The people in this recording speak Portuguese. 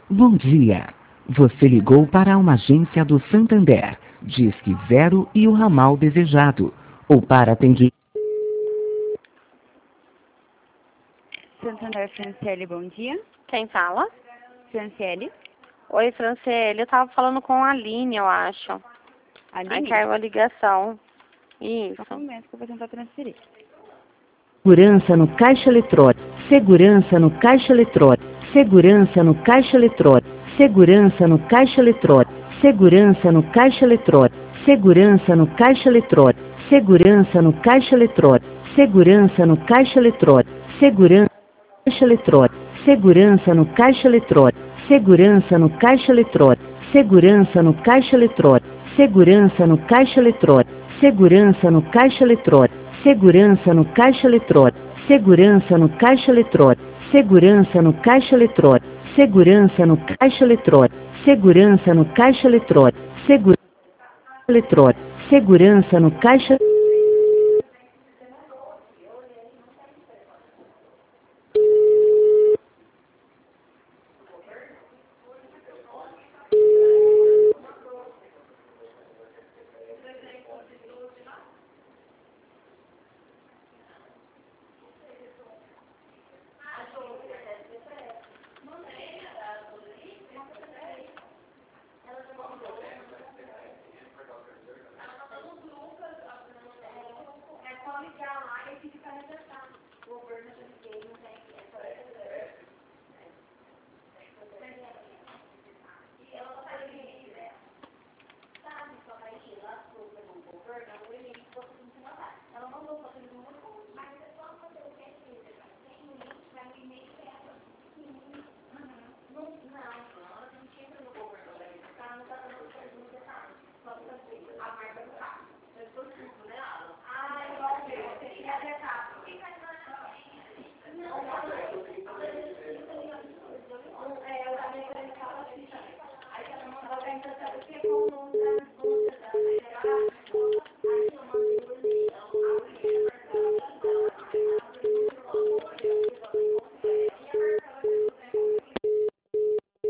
Bom dia. Você ligou para uma agência do Santander. Disque 0 e o ramal desejado. Ou para atendimento. Santander Franciele, bom dia. Quem fala? Franciele. Oi, Franciele. Eu tava falando com a Aline, eu acho. Aline? Aí caiu a ligação. Só Isso. um momento que eu vou tentar transferir. Segurança no caixa eletrônico. Segurança no caixa eletrônico. Segurança no caixa eletrônico. Segurança no caixa eletrônico. Segurança no caixa eletrônico. Segurança no caixa eletrônico. Segurança no caixa eletrônico. Segurança no caixa eletrônico. Segurança no caixa eletrônico. Segurança no caixa eletrônico. Segurança no caixa eletrônico. Segurança no caixa eletrônico. Segurança no caixa eletrônico. Segurança no caixa eletrônico. Segurança no caixa eletrônico. Segurança no caixa eletrônico. Segurança no caixa eletrônico. Segurança no caixa eletrônico. Segurança no caixa eletrônico. Segurança eletrônico. Segurança no caixa. Aí ela mandava a interpretação